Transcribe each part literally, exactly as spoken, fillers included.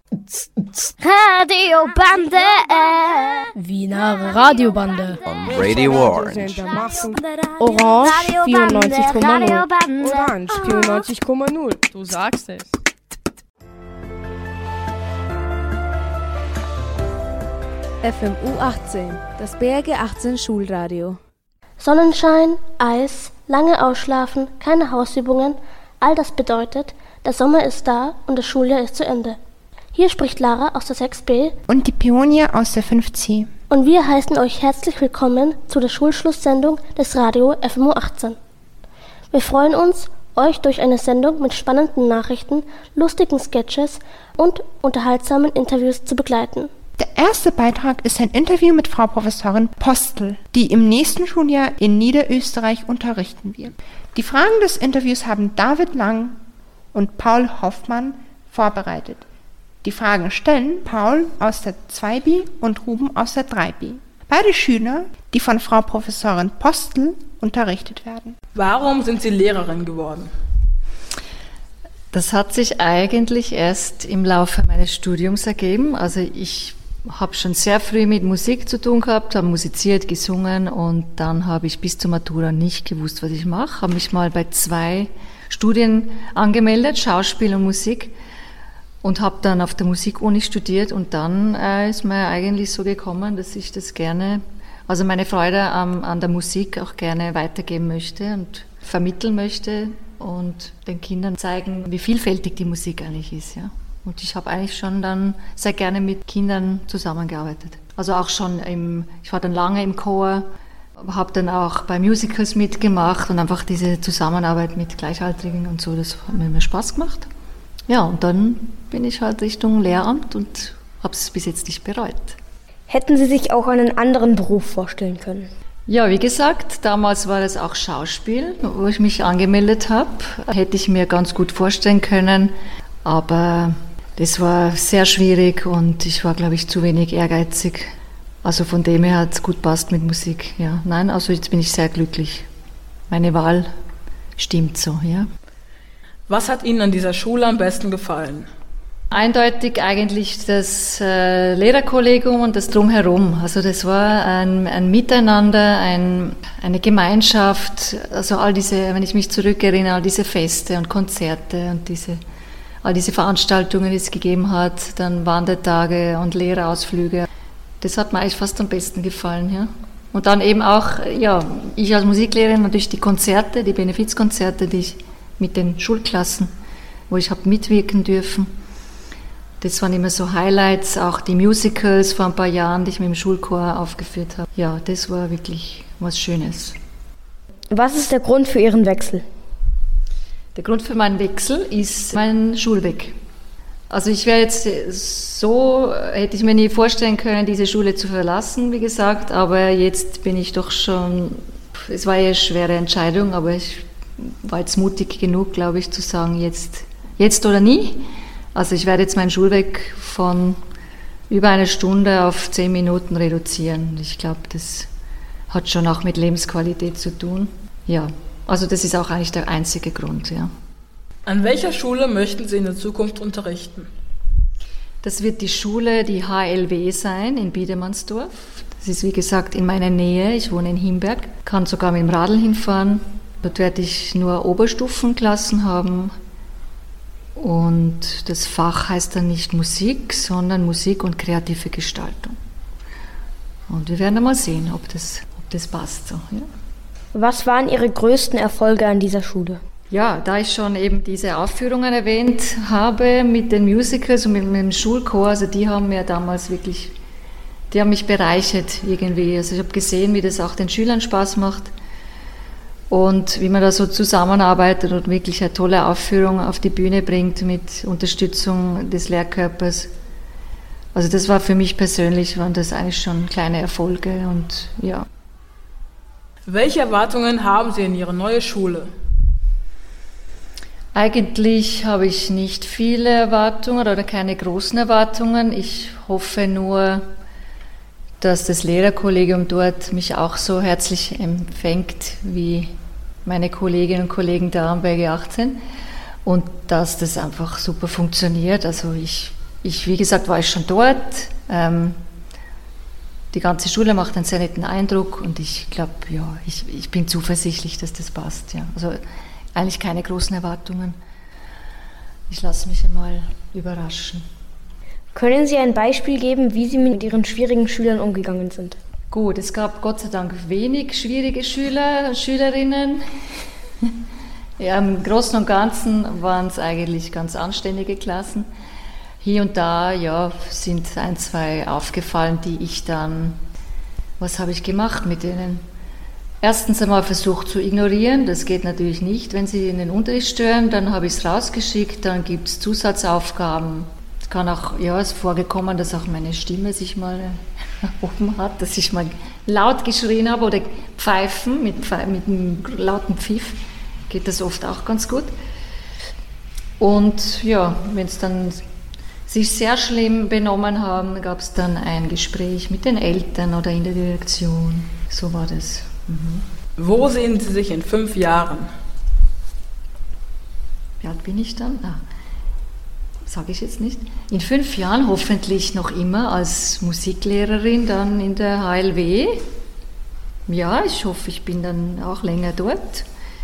Radiobande. Wiener Radiobande. On Radio Orange. Orange vierundneunzig Komma null. Orange vierundneunzig Komma null. Du sagst es. F M U achtzehn, das B R G achtzehn Schulradio. Sonnenschein, Eis, lange Ausschlafen, keine Hausübungen, all das bedeutet, der Sommer ist da und das Schuljahr ist zu Ende. Hier spricht Lara aus der sechs B und die Pionier aus der fünf C. Und wir heißen euch herzlich willkommen zu der Schulschlusssendung des Radio F M U achtzehn. Wir freuen uns, euch durch eine Sendung mit spannenden Nachrichten, lustigen Sketches und unterhaltsamen Interviews zu begleiten. Der erste Beitrag ist ein Interview mit Frau Professorin Postel, die im nächsten Schuljahr in Niederösterreich unterrichten wird. Die Fragen des Interviews haben David Lang und Paul Hoffmann vorbereitet. Die Fragen stellen Paul aus der zwei B und Ruben aus der drei B. Beide Schüler, die von Frau Professorin Postel unterrichtet werden. Warum sind Sie Lehrerin geworden? Das hat sich eigentlich erst im Laufe meines Studiums ergeben. Also ich habe schon sehr früh mit Musik zu tun gehabt, habe musiziert, gesungen und dann habe ich bis zur Matura nicht gewusst, was ich mache. Habe mich mal bei zwei Studien angemeldet, Schauspiel und Musik, und habe dann auf der Musikuni studiert und dann äh, ist mir eigentlich so gekommen, dass ich das gerne, also meine Freude ähm, an der Musik auch gerne weitergeben möchte und vermitteln möchte und den Kindern zeigen, wie vielfältig die Musik eigentlich ist, ja. Und ich habe eigentlich schon dann sehr gerne mit Kindern zusammengearbeitet. Also auch schon im, ich war dann lange im Chor, habe dann auch bei Musicals mitgemacht und einfach diese Zusammenarbeit mit Gleichaltrigen und so, das hat mir immer Spaß gemacht. Ja, und dann bin ich halt Richtung Lehramt und habe es bis jetzt nicht bereut. Hätten Sie sich auch einen anderen Beruf vorstellen können? Ja, wie gesagt, damals war es auch Schauspiel, wo ich mich angemeldet habe. Hätte ich mir ganz gut vorstellen können, aber das war sehr schwierig und ich war, glaube ich, zu wenig ehrgeizig. Also von dem her hat es gut passt mit Musik. Ja, nein, also jetzt bin ich sehr glücklich. Meine Wahl stimmt so, ja. Was hat Ihnen an dieser Schule am besten gefallen? Eindeutig eigentlich das äh, Lehrerkollegium und das Drumherum. Also das war ein, ein Miteinander, ein, eine Gemeinschaft. Also all diese, wenn ich mich zurückerinnere, all diese Feste und Konzerte und diese all diese Veranstaltungen, die es gegeben hat, dann Wandertage und Lehrerausflüge. Das hat mir eigentlich fast am besten gefallen, ja. Und dann eben auch, ja, ich als Musiklehrerin natürlich die Konzerte, die Benefizkonzerte, die ich mit den Schulklassen, wo ich habe mitwirken dürfen. Das waren immer so Highlights, auch die Musicals vor ein paar Jahren, die ich mit dem Schulchor aufgeführt habe. Ja, das war wirklich was Schönes. Was ist der Grund für Ihren Wechsel? Der Grund für meinen Wechsel ist mein Schulweg. Also ich wäre jetzt so, hätte ich mir nie vorstellen können, diese Schule zu verlassen, wie gesagt, aber jetzt bin ich doch schon, es war ja eine schwere Entscheidung, aber ich war jetzt mutig genug, glaube ich, zu sagen, jetzt, jetzt oder nie. Also ich werde jetzt meinen Schulweg von über eine Stunde auf zehn Minuten reduzieren. Ich glaube, das hat schon auch mit Lebensqualität zu tun. Ja. Also das ist auch eigentlich der einzige Grund, ja. An welcher Schule möchten Sie in der Zukunft unterrichten? Das wird die Schule, die H L W sein, in Biedermannsdorf. Das ist wie gesagt in meiner Nähe, ich wohne in Himberg, kann sogar mit dem Radl hinfahren. Dort werde ich nur Oberstufenklassen haben und das Fach heißt dann nicht Musik, sondern Musik und kreative Gestaltung. Und wir werden dann mal sehen, ob das, ob das passt so, ja. Was waren Ihre größten Erfolge an dieser Schule? Ja, da ich schon eben diese Aufführungen erwähnt habe mit den Musicals und mit, mit dem Schulchor, also die haben mir damals wirklich, die haben mich bereichert irgendwie. Also ich habe gesehen, wie das auch den Schülern Spaß macht und wie man da so zusammenarbeitet und wirklich eine tolle Aufführung auf die Bühne bringt mit Unterstützung des Lehrkörpers. Also das war für mich persönlich, waren das eigentlich schon kleine Erfolge und ja. Welche Erwartungen haben Sie in Ihre neue Schule? Eigentlich habe ich nicht viele Erwartungen oder keine großen Erwartungen. Ich hoffe nur, dass das Lehrerkollegium dort mich auch so herzlich empfängt wie meine Kolleginnen und Kollegen da am B G achtzehn und dass das einfach super funktioniert. Also ich Ich, wie gesagt, war ich schon dort. Ähm, die ganze Schule macht einen sehr netten Eindruck und ich glaube, ja, ich, ich bin zuversichtlich, dass das passt. Ja. Also eigentlich keine großen Erwartungen. Ich lasse mich einmal überraschen. Können Sie ein Beispiel geben, wie Sie mit Ihren schwierigen Schülern umgegangen sind? Gut, es gab Gott sei Dank wenig schwierige Schüler und Schülerinnen. Ja, im Großen und Ganzen waren es eigentlich ganz anständige Klassen. Hier und da, ja, sind ein, zwei aufgefallen, die ich dann, was habe ich gemacht mit denen? Erstens einmal versucht zu ignorieren, das geht natürlich nicht, wenn sie in den Unterricht stören, dann habe ich es rausgeschickt, dann gibt es Zusatzaufgaben. Es kann auch, ja, es ist vorgekommen, dass auch meine Stimme sich mal erhoben hat, dass ich mal laut geschrien habe oder pfeifen, mit, Pfe- mit einem lauten Pfiff, geht das oft auch ganz gut. Und ja, wenn es dann sich sehr schlimm benommen haben, gab es dann ein Gespräch mit den Eltern oder in der Direktion. So war das. Mhm. Wo sehen Sie sich in fünf Jahren? Wie alt bin ich dann? Ah, sage ich jetzt nicht. In fünf Jahren hoffentlich noch immer als Musiklehrerin dann in der H L W. Ja, ich hoffe, ich bin dann auch länger dort.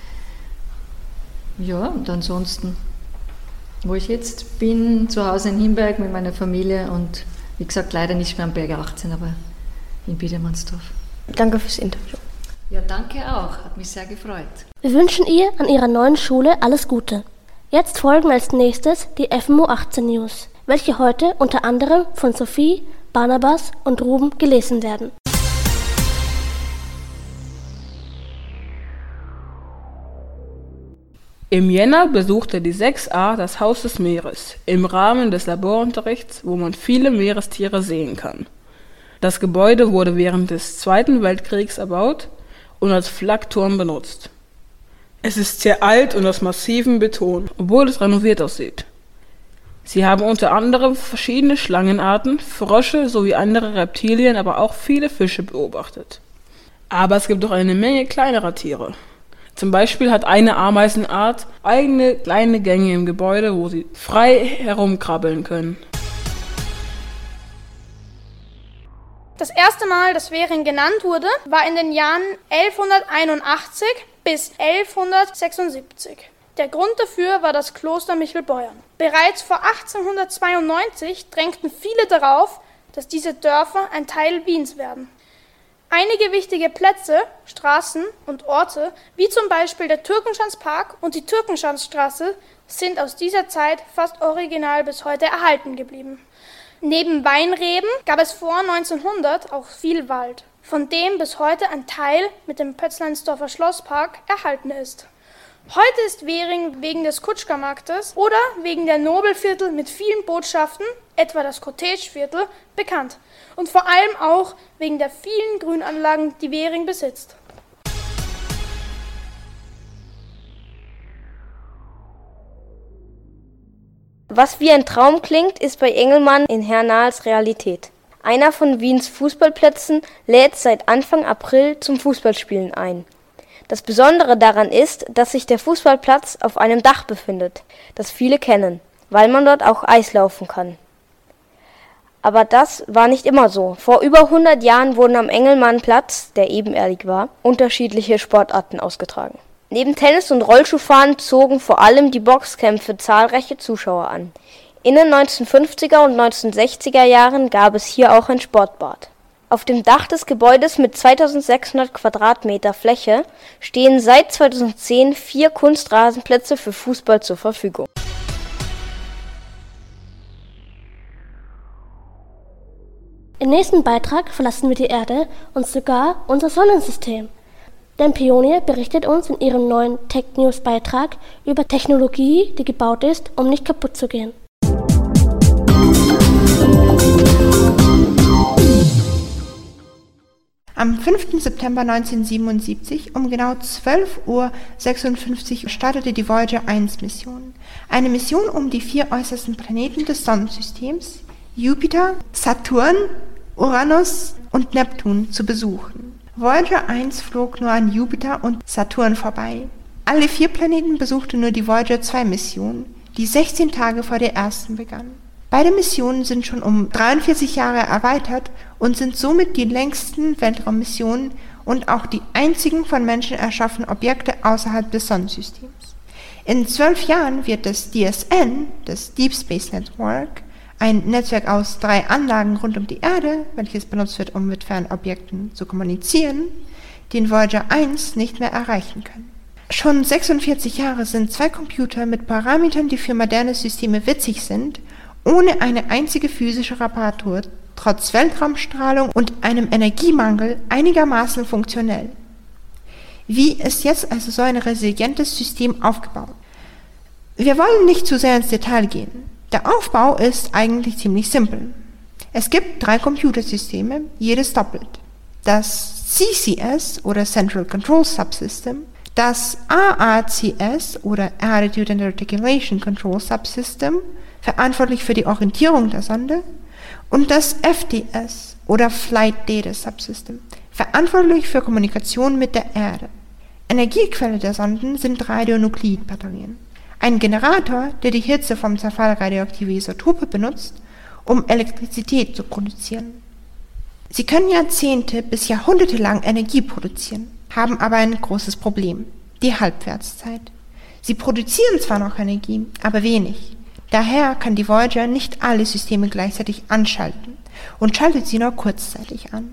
Ja, und ansonsten, wo ich jetzt bin, zu Hause in Himberg mit meiner Familie und wie gesagt, leider nicht mehr am Berg achtzehn, aber in Biedermannsdorf. Danke fürs Interview. Ja, danke auch, hat mich sehr gefreut. Wir wünschen ihr an ihrer neuen Schule alles Gute. Jetzt folgen als nächstes die F M U achtzehn News, welche heute unter anderem von Sophie, Barnabas und Ruben gelesen werden. Im Jänner besuchte die sechs a das Haus des Meeres im Rahmen des Laborunterrichts, wo man viele Meerestiere sehen kann. Das Gebäude wurde während des Zweiten Weltkriegs erbaut und als Flakturm benutzt. Es ist sehr alt und aus massivem Beton, obwohl es renoviert aussieht. Sie haben unter anderem verschiedene Schlangenarten, Frösche sowie andere Reptilien, aber auch viele Fische beobachtet. Aber es gibt auch eine Menge kleinerer Tiere. Zum Beispiel hat eine Ameisenart eigene kleine Gänge im Gebäude, wo sie frei herumkrabbeln können. Das erste Mal, dass Währing genannt wurde, war in den Jahren elfhunderteinundachtzig bis elfhundertsechsundsiebzig. Der Grund dafür war das Kloster Michelbeuern. Bereits vor achtzehnhundertzweiundneunzig drängten viele darauf, dass diese Dörfer ein Teil Wiens werden. Einige wichtige Plätze, Straßen und Orte, wie zum Beispiel der Türkenschanzpark und die Türkenschanzstraße, sind aus dieser Zeit fast original bis heute erhalten geblieben. Neben Weinreben gab es vor neunzehnhundert auch viel Wald, von dem bis heute ein Teil mit dem Pötzleinsdorfer Schlosspark erhalten ist. Heute ist Währing wegen des Kutschkermarktes oder wegen der Nobelviertel mit vielen Botschaften, etwa das Cottage-Viertel, bekannt. Und vor allem auch wegen der vielen Grünanlagen, die Währing besitzt. Was wie ein Traum klingt, ist bei Engelmann in Hernals Realität. Einer von Wiens Fußballplätzen lädt seit Anfang April zum Fußballspielen ein. Das Besondere daran ist, dass sich der Fußballplatz auf einem Dach befindet, das viele kennen, weil man dort auch Eis laufen kann. Aber das war nicht immer so. Vor über hundert Jahren wurden am Engelmannplatz, der ebenerdig war, unterschiedliche Sportarten ausgetragen. Neben Tennis und Rollschuhfahren zogen vor allem die Boxkämpfe zahlreiche Zuschauer an. In den neunzehnhundertfünfziger und neunzehnhundertsechziger Jahren gab es hier auch ein Sportbad. Auf dem Dach des Gebäudes mit zweitausendsechshundert Quadratmeter Fläche stehen seit zweitausendzehn vier Kunstrasenplätze für Fußball zur Verfügung. Im nächsten Beitrag verlassen wir die Erde und sogar unser Sonnensystem. Denn Pionier berichtet uns in ihrem neuen Tech News Beitrag über Technologie, die gebaut ist, um nicht kaputt zu gehen. Am fünften September neunzehnhundertsiebenundsiebzig um genau zwölf Uhr sechsundfünfzig startete die Voyager eins Mission. Eine Mission, um die vier äußersten Planeten des Sonnensystems, Jupiter, Saturn, Uranus und Neptun, zu besuchen. Voyager eins flog nur an Jupiter und Saturn vorbei. Alle vier Planeten besuchte nur die Voyager zwei Mission, die sechzehn Tage vor der ersten begann. Beide Missionen sind schon um dreiundvierzig Jahre erweitert und sind somit die längsten Weltraummissionen und auch die einzigen von Menschen erschaffenen Objekte außerhalb des Sonnensystems. In zwölf Jahren wird das D S N, das Deep Space Network, ein Netzwerk aus drei Anlagen rund um die Erde, welches benutzt wird, um mit fernen Objekten zu kommunizieren, den Voyager eins nicht mehr erreichen können. Schon sechsundvierzig Jahre sind zwei Computer mit Parametern, die für moderne Systeme witzig sind, ohne eine einzige physische Reparatur, trotz Weltraumstrahlung und einem Energiemangel einigermaßen funktionell. Wie ist jetzt also so ein resilientes System aufgebaut? Wir wollen nicht zu sehr ins Detail gehen. Der Aufbau ist eigentlich ziemlich simpel. Es gibt drei Computersysteme, jedes doppelt. Das C C S oder Central Control Subsystem, das A A C S oder Attitude and Articulation Control Subsystem, verantwortlich für die Orientierung der Sonde, und das F D S oder Flight Data Subsystem, verantwortlich für Kommunikation mit der Erde. Energiequelle der Sonden sind Radionukleidbatterien, ein Generator, der die Hitze vom Zerfall radioaktiver Isotope benutzt, um Elektrizität zu produzieren. Sie können Jahrzehnte bis Jahrhunderte lang Energie produzieren, haben aber ein großes Problem, die Halbwertszeit. Sie produzieren zwar noch Energie, aber wenig. Daher kann die Voyager nicht alle Systeme gleichzeitig anschalten und schaltet sie nur kurzzeitig an.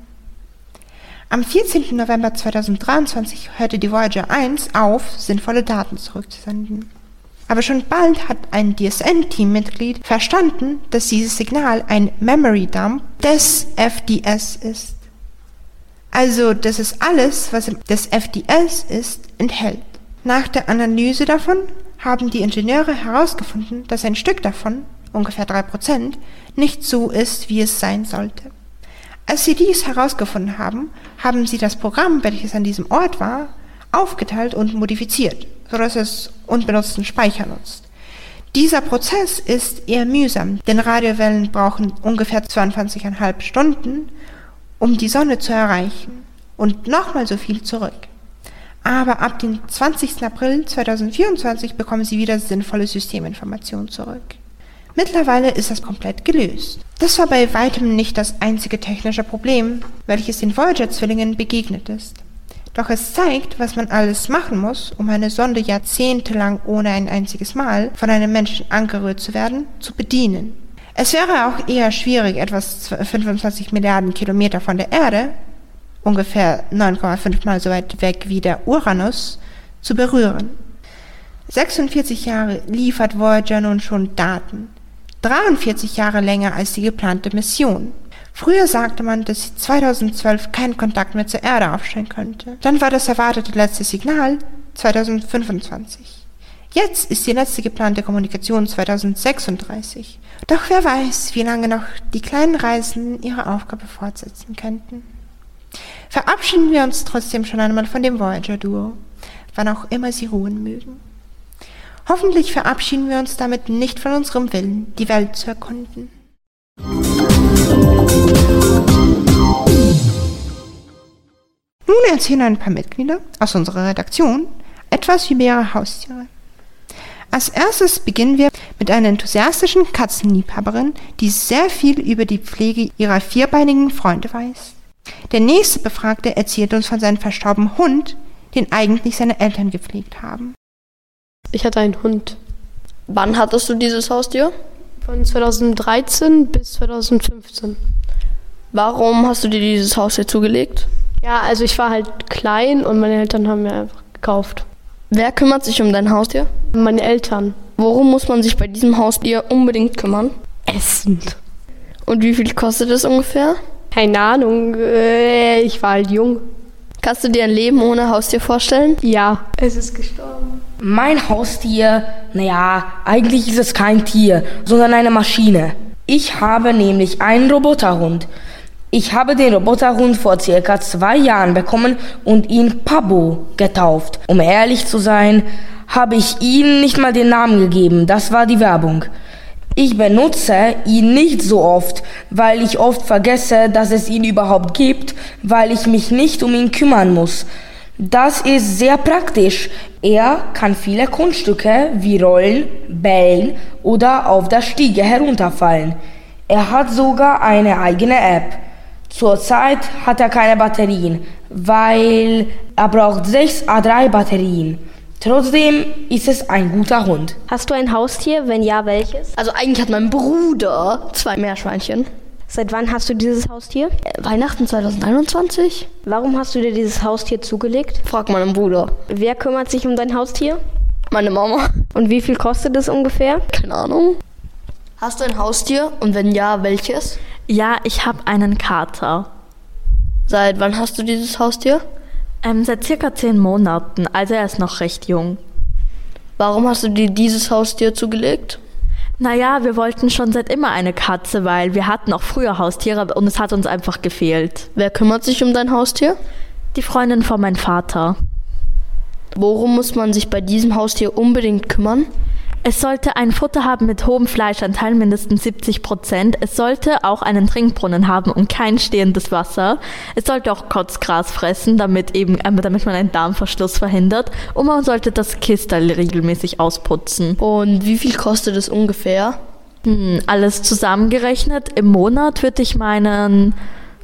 Am vierzehnten November zweitausenddreiundzwanzig hörte die Voyager eins auf, sinnvolle Daten zurückzusenden. Aber schon bald hat ein D S N-Teammitglied verstanden, dass dieses Signal ein Memory Dump des F D S ist. Also, dass es alles, was des F D S ist, enthält. Nach der Analyse davon haben die Ingenieure herausgefunden, dass ein Stück davon, ungefähr drei Prozent, nicht so ist, wie es sein sollte. Als sie dies herausgefunden haben, haben sie das Programm, welches an diesem Ort war, aufgeteilt und modifiziert, sodass es unbenutzten Speicher nutzt. Dieser Prozess ist eher mühsam, denn Radiowellen brauchen ungefähr zweiundzwanzig Komma fünf Stunden, um die Sonne zu erreichen, und nochmal so viel zurück. Aber ab dem zwanzigsten April zweitausendvierundzwanzig bekommen sie wieder sinnvolle Systeminformationen zurück. Mittlerweile ist das komplett gelöst. Das war bei weitem nicht das einzige technische Problem, welches den Voyager-Zwillingen begegnet ist. Doch es zeigt, was man alles machen muss, um eine Sonde jahrzehntelang ohne ein einziges Mal von einem Menschen angerührt zu werden, zu bedienen. Es wäre auch eher schwierig, etwas fünfundzwanzig Milliarden Kilometer von der Erde, ungefähr neun Komma fünf Mal so weit weg wie der Uranus, zu berühren. sechsundvierzig Jahre liefert Voyager nun schon Daten, dreiundvierzig Jahre länger als die geplante Mission. Früher sagte man, dass sie zweitausendzwölf keinen Kontakt mehr zur Erde aufstellen könnte. Dann war das erwartete letzte Signal zweitausendfünfundzwanzig. Jetzt ist die letzte geplante Kommunikation zweitausendsechsunddreißig. Doch wer weiß, wie lange noch die kleinen Reisen ihre Aufgabe fortsetzen könnten. Verabschieden wir uns trotzdem schon einmal von dem Voyager-Duo, wann auch immer sie ruhen mögen. Hoffentlich verabschieden wir uns damit nicht von unserem Willen, die Welt zu erkunden. Nun erzählen ein paar Mitglieder aus unserer Redaktion etwas über ihre Haustiere. Als erstes beginnen wir mit einer enthusiastischen Katzenliebhaberin, die sehr viel über die Pflege ihrer vierbeinigen Freunde weiß. Der nächste Befragte erzählt uns von seinem verstorbenen Hund, den eigentlich seine Eltern gepflegt haben. Ich hatte einen Hund. Wann hattest du dieses Haustier? Von zweitausenddreizehn bis zweitausendfünfzehn. Warum hast du dir dieses Haustier zugelegt? Ja, also ich war halt klein und meine Eltern haben mir einfach gekauft. Wer kümmert sich um dein Haustier? Meine Eltern. Worum muss man sich bei diesem Haustier unbedingt kümmern? Essen. Und wie viel kostet es ungefähr? Keine Ahnung, ich war halt jung. Kannst du dir ein Leben ohne Haustier vorstellen? Ja, es ist gestorben. Mein Haustier, naja, eigentlich ist es kein Tier, sondern eine Maschine. Ich habe nämlich einen Roboterhund. Ich habe den Roboterhund vor circa zwei Jahren bekommen und ihn Pabo getauft. Um ehrlich zu sein, habe ich ihm nicht mal den Namen gegeben, das war die Werbung. Ich benutze ihn nicht so oft, weil ich oft vergesse, dass es ihn überhaupt gibt, weil ich mich nicht um ihn kümmern muss. Das ist sehr praktisch. Er kann viele Kunststücke wie Rollen, Bällen oder auf der Stiege herunterfallen. Er hat sogar eine eigene App. Zurzeit hat er keine Batterien, weil er braucht sechs A drei Batterien. Trotzdem ist es ein guter Hund. Hast du ein Haustier? Wenn ja, welches? Also eigentlich hat mein Bruder zwei Meerschweinchen. Seit wann hast du dieses Haustier? Äh, Weihnachten zwanzig einundzwanzig. Warum hast du dir dieses Haustier zugelegt? Frag meinen Bruder. Wer kümmert sich um dein Haustier? Meine Mama. Und wie viel kostet es ungefähr? Keine Ahnung. Hast du ein Haustier? Und wenn ja, welches? Ja, ich habe einen Kater. Seit wann hast du dieses Haustier? Ähm, seit circa zehn Monaten, also er ist noch recht jung. Warum hast du dir dieses Haustier zugelegt? Naja, wir wollten schon seit immer eine Katze, weil wir hatten auch früher Haustiere und es hat uns einfach gefehlt. Wer kümmert sich um dein Haustier? Die Freundin von meinem Vater. Worum muss man sich bei diesem Haustier unbedingt kümmern? Es sollte ein Futter haben mit hohem Fleischanteil, mindestens siebzig Prozent. Es sollte auch einen Trinkbrunnen haben und kein stehendes Wasser. Es sollte auch Kotzgras fressen, damit eben, damit man einen Darmverschluss verhindert. Und man sollte das Kistel regelmäßig ausputzen. Und wie viel kostet es ungefähr? Hm, alles zusammengerechnet im Monat würde ich meinen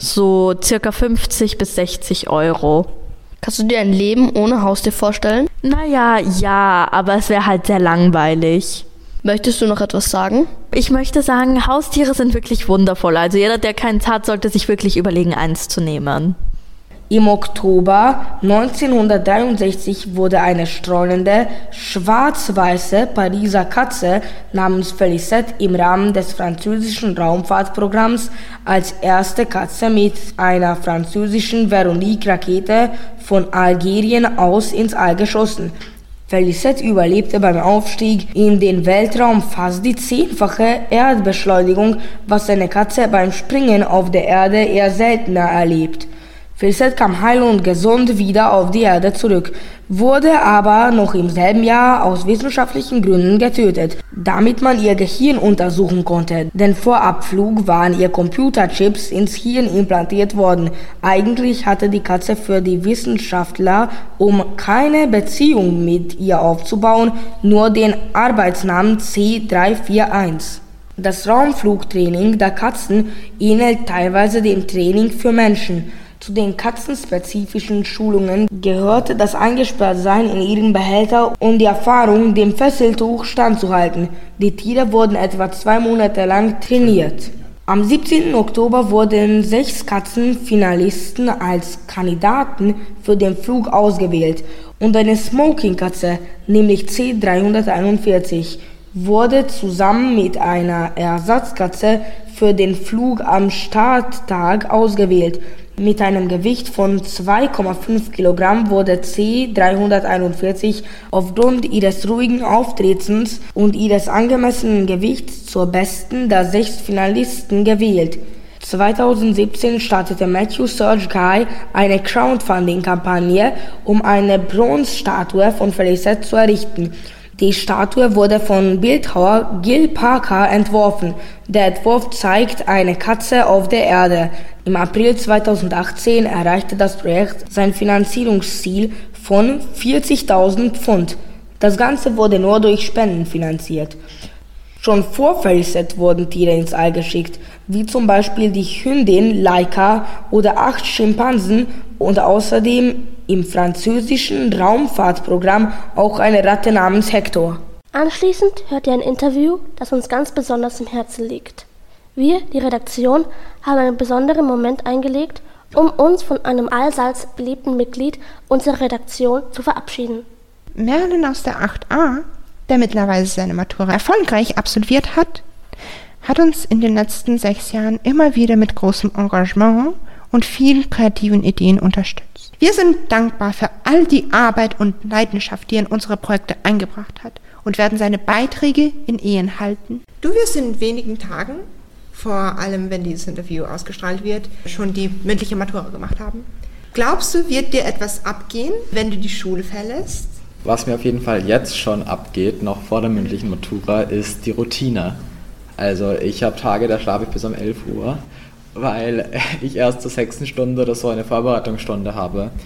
so circa fünfzig bis sechzig Euro. Kannst du dir ein Leben ohne Haustier vorstellen? Naja, ja, aber es wäre halt sehr langweilig. Möchtest du noch etwas sagen? Ich möchte sagen, Haustiere sind wirklich wundervoll. Also jeder, der keins hat, sollte sich wirklich überlegen, eins zu nehmen. Im Oktober neunzehnhundertdreiundsechzig wurde eine strahlende, schwarz-weiße Pariser Katze namens Felicette im Rahmen des französischen Raumfahrtprogramms als erste Katze mit einer französischen Veronique-Rakete von Algerien aus ins All geschossen. Felicette überlebte beim Aufstieg in den Weltraum fast die zehnfache Erdbeschleunigung, was eine Katze beim Springen auf der Erde eher seltener erlebt. Felicette kam heil und gesund wieder auf die Erde zurück, wurde aber noch im selben Jahr aus wissenschaftlichen Gründen getötet, damit man ihr Gehirn untersuchen konnte, denn vor Abflug waren ihr Computerchips ins Hirn implantiert worden. Eigentlich hatte die Katze für die Wissenschaftler, um keine Beziehung mit ihr aufzubauen, nur den Arbeitsnamen C drei vier eins. Das Raumflugtraining der Katzen ähnelt teilweise dem Training für Menschen. Zu den katzenspezifischen Schulungen gehörte das Eingesperrtsein in ihrem Behälter und die Erfahrung, dem Fesseltuch standzuhalten. Die Tiere wurden etwa zwei Monate lang trainiert. Am siebzehnten Oktober wurden sechs Katzenfinalisten als Kandidaten für den Flug ausgewählt und eine Smoking-Katze, nämlich C dreihunderteinundvierzig, wurde zusammen mit einer Ersatzkatze für den Flug am Starttag ausgewählt. Mit einem Gewicht von zwei Komma fünf Kilogramm wurde C dreihunderteinundvierzig aufgrund ihres ruhigen Auftretens und ihres angemessenen Gewichts zur besten der sechs Finalisten gewählt. zweitausendsiebzehn startete Matthew Search Guy eine Crowdfunding-Kampagne, um eine Bronzestatue von Felicette zu errichten. Die Statue wurde von Bildhauer Gil Parker entworfen. Der Entwurf zeigt eine Katze auf der Erde. Im April zweitausendachtzehn erreichte das Projekt sein Finanzierungsziel von vierzigtausend Pfund. Das Ganze wurde nur durch Spenden finanziert. Schon vor Felicette wurden Tiere ins All geschickt, wie zum Beispiel die Hündin Laika oder acht Schimpansen und außerdem im französischen Raumfahrtprogramm auch eine Ratte namens Hector. Anschließend hört ihr ein Interview, das uns ganz besonders im Herzen liegt. Wir, die Redaktion, haben einen besonderen Moment eingelegt, um uns von einem allseits beliebten Mitglied unserer Redaktion zu verabschieden. Merlin aus der acht a, der mittlerweile seine Matura erfolgreich absolviert hat, hat uns in den letzten sechs Jahren immer wieder mit großem Engagement und vielen kreativen Ideen unterstützt. Wir sind dankbar für all die Arbeit und Leidenschaft, die er in unsere Projekte eingebracht hat und werden seine Beiträge in Ehren halten. Du wirst in wenigen Tagen, vor allem wenn dieses Interview ausgestrahlt wird, schon die mündliche Matura gemacht haben. Glaubst du, wird dir etwas abgehen, wenn du die Schule verlässt? Was mir auf jeden Fall jetzt schon abgeht, noch vor der mündlichen Matura, ist die Routine. Also ich habe Tage, da schlafe ich bis um elf Uhr, weil ich erst zur sechsten Stunde oder so eine Vorbereitungsstunde habe.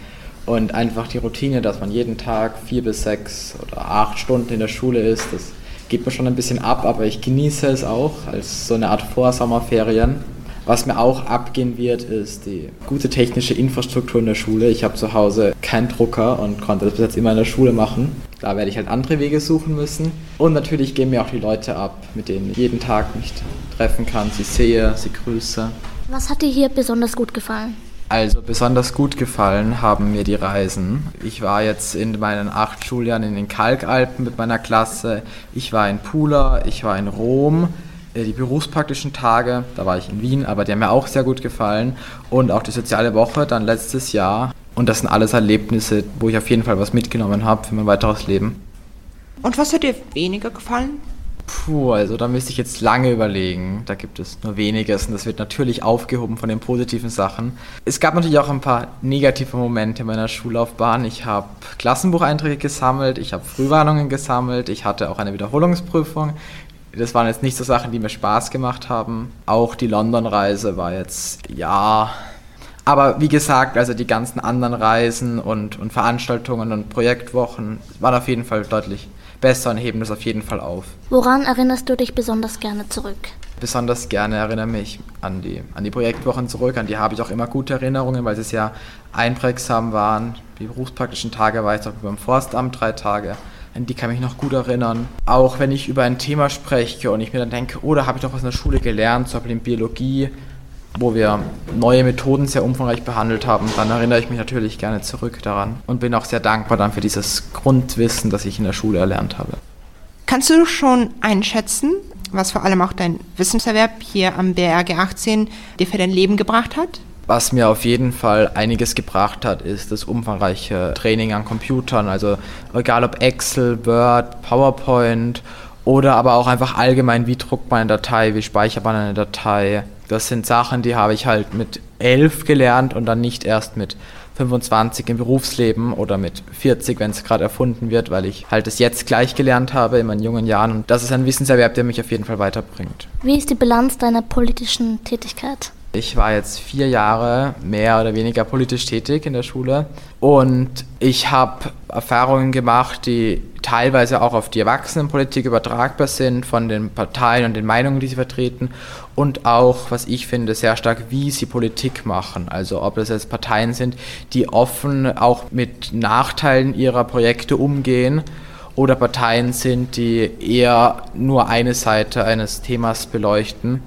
Und einfach die Routine, dass man jeden Tag vier bis sechs oder acht Stunden in der Schule ist, das geht mir schon ein bisschen ab, aber ich genieße es auch als so eine Art Vorsommerferien. Was mir auch abgehen wird, ist die gute technische Infrastruktur in der Schule. Ich habe zu Hause keinen Drucker und konnte das bis jetzt immer in der Schule machen. Da werde ich halt andere Wege suchen müssen. Und natürlich gehen mir auch die Leute ab, mit denen ich jeden Tag mich treffen kann, sie sehe, sie grüße. Was hat dir hier besonders gut gefallen? Also besonders gut gefallen haben mir die Reisen. Ich war jetzt in meinen acht Schuljahren in den Kalkalpen mit meiner Klasse. Ich war in Pula, ich war in Rom. Die berufspraktischen Tage, da war ich in Wien, aber die haben mir auch sehr gut gefallen. Und auch die soziale Woche dann letztes Jahr. Und das sind alles Erlebnisse, wo ich auf jeden Fall was mitgenommen habe für mein weiteres Leben. Und was hat dir weniger gefallen? Puh, also da müsste ich jetzt lange überlegen. Da gibt es nur weniges und das wird natürlich aufgehoben von den positiven Sachen. Es gab natürlich auch ein paar negative Momente in meiner Schullaufbahn. Ich habe Klassenbucheinträge gesammelt, ich habe Frühwarnungen gesammelt, ich hatte auch eine Wiederholungsprüfung. Das waren jetzt nicht so Sachen, die mir Spaß gemacht haben. Auch die London-Reise war jetzt, ja... Aber wie gesagt, also die ganzen anderen Reisen und, und Veranstaltungen und Projektwochen waren auf jeden Fall deutlich besser und heben das auf jeden Fall auf. Woran erinnerst du dich besonders gerne zurück? Besonders gerne erinnere mich an die, an die Projektwochen zurück. An die habe ich auch immer gute Erinnerungen, weil sie sehr einprägsam waren. Die berufspraktischen Tage war ich auch beim Forstamt drei Tage. An die kann ich mich noch gut erinnern. Auch wenn ich über ein Thema spreche und ich mir dann denke, oh, da habe ich doch was in der Schule gelernt, zum Beispiel in Biologie, wo wir neue Methoden sehr umfangreich behandelt haben, dann erinnere ich mich natürlich gerne zurück daran und bin auch sehr dankbar dann für dieses Grundwissen, das ich in der Schule erlernt habe. Kannst du schon einschätzen, was vor allem auch dein Wissenserwerb hier am B R G achtzehn dir für dein Leben gebracht hat? Was mir auf jeden Fall einiges gebracht hat, ist das umfangreiche Training an Computern, also egal ob Excel, Word, PowerPoint oder aber auch einfach allgemein, wie druckt man eine Datei, wie speichert man eine Datei. Das sind Sachen, die habe ich halt mit elf gelernt und dann nicht erst mit fünfundzwanzig im Berufsleben oder mit vierzig, wenn es gerade erfunden wird, weil ich halt es jetzt gleich gelernt habe in meinen jungen Jahren. Und das ist ein Wissenserwerb, der mich auf jeden Fall weiterbringt. Wie ist die Bilanz deiner politischen Tätigkeit? Ich war jetzt vier Jahre mehr oder weniger politisch tätig in der Schule und ich habe Erfahrungen gemacht, die teilweise auch auf die Erwachsenenpolitik übertragbar sind, von den Parteien und den Meinungen, die sie vertreten und auch, was ich finde, sehr stark, wie sie Politik machen. Also ob das jetzt Parteien sind, die offen auch mit Nachteilen ihrer Projekte umgehen oder Parteien sind, die eher nur eine Seite eines Themas beleuchten.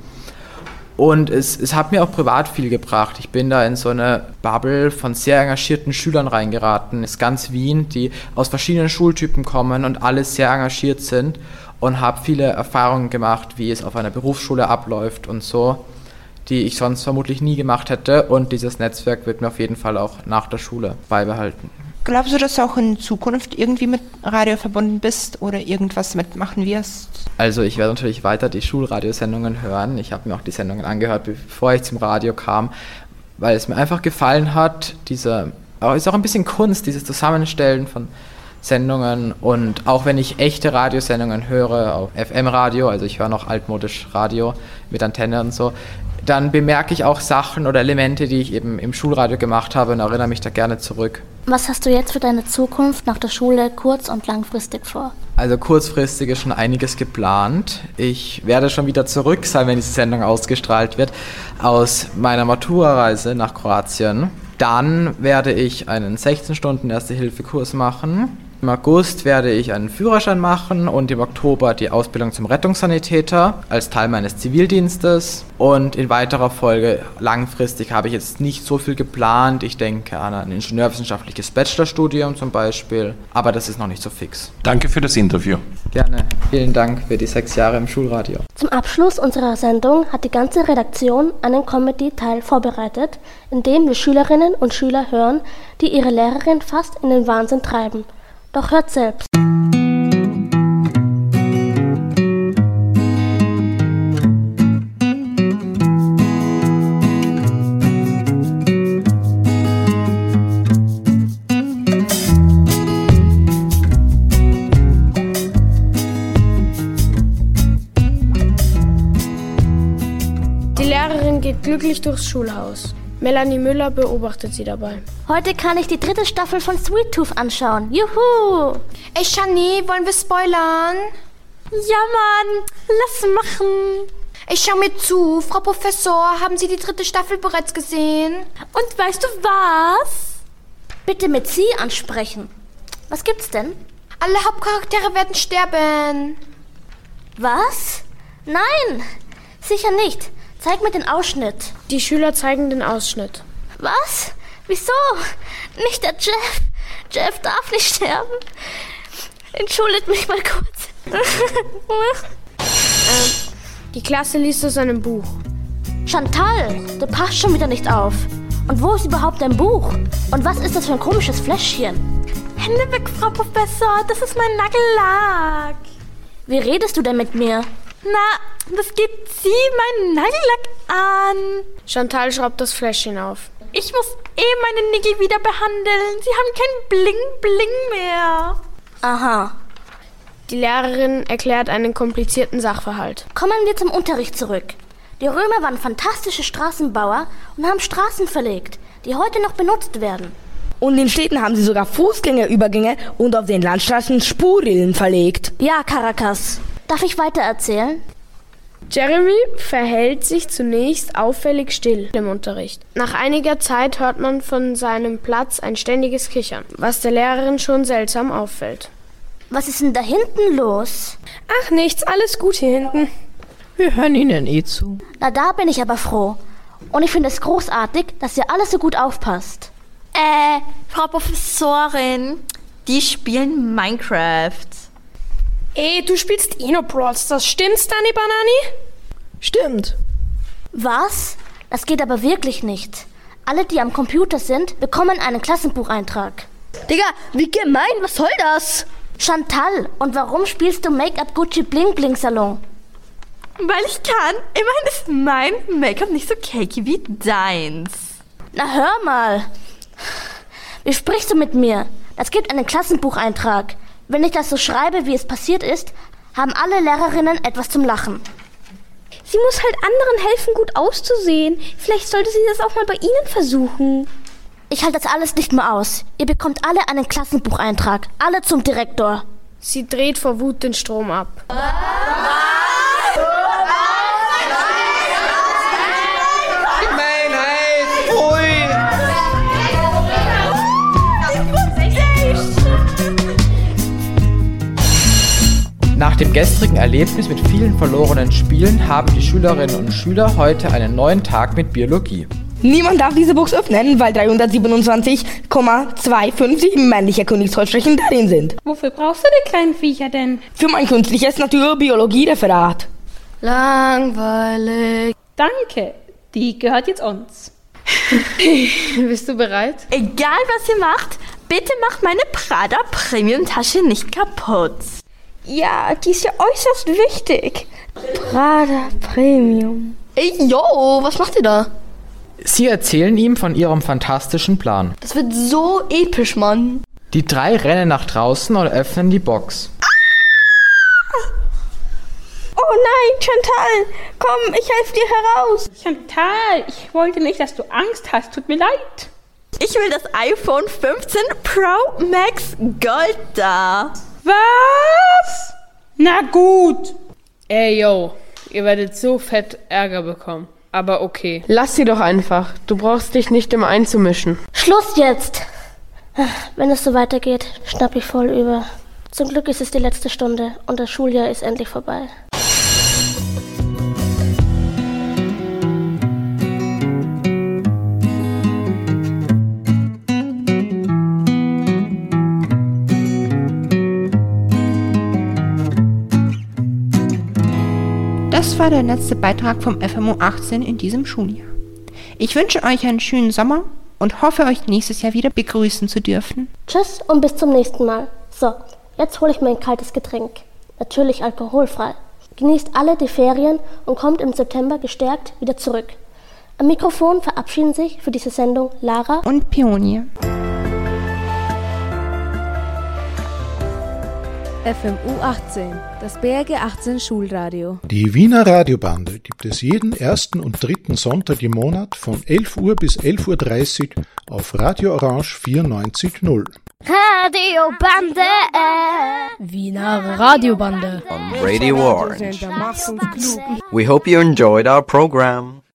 Und es, es hat mir auch privat viel gebracht. Ich bin da in so eine Bubble von sehr engagierten Schülern reingeraten. Es ist ganz Wien, die aus verschiedenen Schultypen kommen und alle sehr engagiert sind und habe viele Erfahrungen gemacht, wie es auf einer Berufsschule abläuft und so, die ich sonst vermutlich nie gemacht hätte. Und dieses Netzwerk wird mir auf jeden Fall auch nach der Schule beibehalten. Glaubst du, dass du auch in Zukunft irgendwie mit Radio verbunden bist oder irgendwas mitmachen wirst? Also ich werde natürlich weiter die Schulradiosendungen hören. Ich habe mir auch die Sendungen angehört, bevor ich zum Radio kam, weil es mir einfach gefallen hat. Diese, aber es ist auch ein bisschen Kunst, dieses Zusammenstellen von Sendungen. Und auch wenn ich echte Radiosendungen höre, auf F M-Radio, also ich höre noch altmodisch Radio mit Antenne und so, dann bemerke ich auch Sachen oder Elemente, die ich eben im Schulradio gemacht habe und erinnere mich da gerne zurück. Was hast du jetzt für deine Zukunft nach der Schule kurz- und langfristig vor? Also kurzfristig ist schon einiges geplant. Ich werde schon wieder zurück sein, wenn diese Sendung ausgestrahlt wird, aus meiner Matura-Reise nach Kroatien. Dann werde ich einen sechzehn Stunden Erste-Hilfe-Kurs machen. Im August werde ich einen Führerschein machen und im Oktober die Ausbildung zum Rettungssanitäter als Teil meines Zivildienstes. Und in weiterer Folge, langfristig, habe ich jetzt nicht so viel geplant. Ich denke an ein ingenieurwissenschaftliches Bachelorstudium zum Beispiel, aber das ist noch nicht so fix. Danke für das Interview. Gerne. Vielen Dank für die sechs Jahre im Schulradio. Zum Abschluss unserer Sendung hat die ganze Redaktion einen Comedy-Teil vorbereitet, in dem wir Schülerinnen und Schüler hören, die ihre Lehrerin fast in den Wahnsinn treiben. Doch hört selbst. Die Lehrerin geht glücklich durchs Schulhaus. Melanie Müller beobachtet sie dabei. Heute kann ich die dritte Staffel von Sweet Tooth anschauen. Juhu! Ey, Shani, wollen wir spoilern? Ja, Mann, lass machen. Ich schau mir zu. Frau Professor, haben Sie die dritte Staffel bereits gesehen? Und weißt du was? Bitte mit Sie ansprechen. Was gibt's denn? Alle Hauptcharaktere werden sterben. Was? Nein, sicher nicht. Zeig mir den Ausschnitt. Die Schüler zeigen den Ausschnitt. Was? Wieso? Nicht der Jeff. Jeff darf nicht sterben. Entschuldigt mich mal kurz. ähm, die Klasse liest aus einem Buch. Chantal, du passt schon wieder nicht auf. Und wo ist überhaupt dein Buch? Und was ist das für ein komisches Fläschchen? Hände weg, Frau Professor, das ist mein Nagellack. Wie redest du denn mit mir? Na, das geht Sie meinen Nagellack an. Chantal schraubt das Fläschchen auf. Ich muss eh meine Nägel wieder behandeln. Sie haben kein Bling-Bling mehr. Aha. Die Lehrerin erklärt einen komplizierten Sachverhalt. Kommen wir zum Unterricht zurück. Die Römer waren fantastische Straßenbauer und haben Straßen verlegt, die heute noch benutzt werden. Und in Städten haben sie sogar Fußgängerübergänge und auf den Landstraßen Spurrillen verlegt. Ja, Caracas. Darf ich weitererzählen? Jeremy verhält sich zunächst auffällig still im Unterricht. Nach einiger Zeit hört man von seinem Platz ein ständiges Kichern, was der Lehrerin schon seltsam auffällt. Was ist denn da hinten los? Ach, nichts, alles gut hier hinten. Wir hören Ihnen eh zu. Na, da bin ich aber froh. Und ich finde es großartig, dass ihr alle so gut aufpasst. Äh, Frau Professorin, die spielen Minecraft. Ey, du spielst eh nur Brawl Stars. Stimmt's, Dani Banani? Stimmt. Was? Das geht aber wirklich nicht. Alle, die am Computer sind, bekommen einen Klassenbucheintrag. Digga, wie gemein, was soll das? Chantal, und warum spielst du Make-up Gucci Bling Bling Salon? Weil ich kann. Immerhin ist mein Make-up nicht so cakey wie deins. Na hör mal. Wie sprichst du mit mir? Das gibt einen Klassenbucheintrag. Wenn ich das so schreibe, wie es passiert ist, haben alle Lehrerinnen etwas zum Lachen. Sie muss halt anderen helfen, gut auszusehen. Vielleicht sollte sie das auch mal bei Ihnen versuchen. Ich halte das alles nicht mehr aus. Ihr bekommt alle einen Klassenbucheintrag. Alle zum Direktor. Sie dreht vor Wut den Strom ab. Nach dem gestrigen Erlebnis mit vielen verlorenen Spielen haben die Schülerinnen und Schüler heute einen neuen Tag mit Biologie. Niemand darf diese Box öffnen, weil dreihundertsiebenundzwanzig Komma fünfundzwanzig männliche Königsholzflächen darin sind. Wofür brauchst du die kleinen Viecher denn? Für mein künstliches Naturbiologie-Referat. Langweilig. Danke, die gehört jetzt uns. Bist du bereit? Egal was ihr macht, bitte macht meine Prada Premium-Tasche nicht kaputt. Ja, die ist ja äußerst wichtig. Prada Premium. Ey, yo, was macht ihr da? Sie erzählen ihm von ihrem fantastischen Plan. Das wird so episch, Mann. Die drei rennen nach draußen und öffnen die Box. Oh nein, Chantal, komm, ich helfe dir heraus. Chantal, ich wollte nicht, dass du Angst hast, tut mir leid. Ich will das iPhone fünfzehn Pro Max Gold da. Was? Na gut. Ey, yo, ihr werdet so fett Ärger bekommen. Aber okay. Lass sie doch einfach. Du brauchst dich nicht immer einzumischen. Schluss jetzt! Wenn es so weitergeht, schnapp ich voll über. Zum Glück ist es die letzte Stunde und das Schuljahr ist endlich vorbei. Das war der letzte Beitrag vom F M U achtzehn in diesem Schuljahr. Ich wünsche euch einen schönen Sommer und hoffe, euch nächstes Jahr wieder begrüßen zu dürfen. Tschüss und bis zum nächsten Mal. So, jetzt hole ich mir ein kaltes Getränk. Natürlich alkoholfrei. Genießt alle die Ferien und kommt im September gestärkt wieder zurück. Am Mikrofon verabschieden sich für diese Sendung Lara und Pionier. F M U achtzehn, das B R G achtzehn Schulradio. Die Wiener Radiobande gibt es jeden ersten und dritten Sonntag im Monat von elf Uhr bis elf Uhr dreißig auf Radio Orange vierundneunzig Komma null. Radiobande. Wiener Radiobande. On Radio Orange. We hope you enjoyed our program.